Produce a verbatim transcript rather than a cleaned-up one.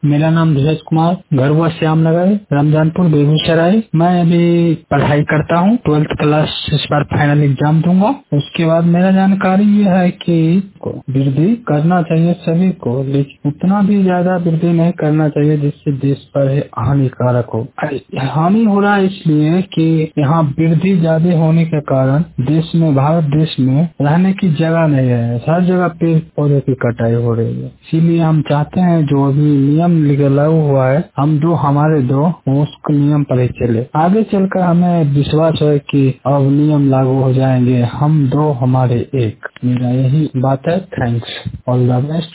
मेरा नाम धीरज कुमार, घर हुआ श्याम नगर, रमजानपुर, बेगूसराय। मैं अभी पढ़ाई करता हूँ, ट्वेल्थ क्लास इस बार फाइनल एग्जाम दूंगा। उसके बाद मेरा जानकारी ये है कि वृद्धि करना चाहिए सभी को, लेकिन उतना भी ज्यादा वृद्धि नहीं करना चाहिए जिससे देश पर हानिकारक हो। हानि हो रहा है इसलिए कि यहाँ वृद्धि ज्यादा होने के कारण देश में, भारत देश में रहने की जगह नहीं है, हर जगह पेड़ पौधे की कटाई हो रही है। इसीलिए हम चाहते हैं जो अभी नियम लागू हुआ है, हम दो हमारे दो उसको नियम पर ही चले। आगे चलकर हमें विश्वास है कि अब नियम लागू हो जाएंगे, हम दो हमारे एक। मेरा यही बात है। Thanks, all the best.